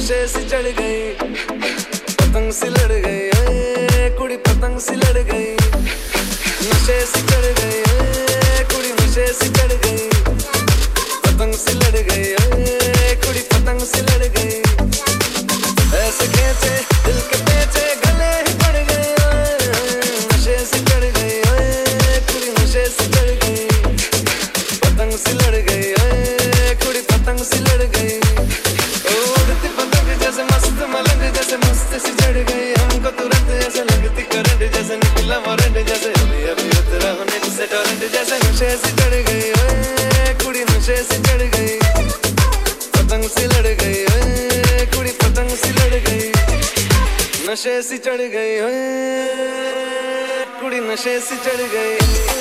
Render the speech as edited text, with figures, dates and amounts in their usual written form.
नशे सी चढ़ गई, पतंग सी लड़ गई, कुड़ी पतंग सी लड़ गई। नशे सी चढ़ गई, कुड़ी नशे सी चढ़ गई, पतंग सी लड़ गई, कुड़ी पतंग सी लड़ गई। ऐसे खींचे दिल के पेचे गले ही पड़ गए, नशे सी चढ़ गई, कुड़ी नशे सी चढ़ गई, पतंग सी लड़ गई, कुड़ी पतंग सी लड़ गई। उड़ती पतंग जैसे मस्त मलंग, जैसे मस्त सी चढ़ गई हमको तुरंत, ऐसे लगती करंट जैसे निकला वारंट, जैसे अभी अभी उतरा होने से टोरेंट, जैसे नशे सी चढ़ गई, कुड़ी नशे सी चढ़ गई, पतंग सी लड़ गई, कुड़ी पतंग सी लड़ गई। नशे सी चढ़ गई, कुड़ी नशे सी चढ़ गई।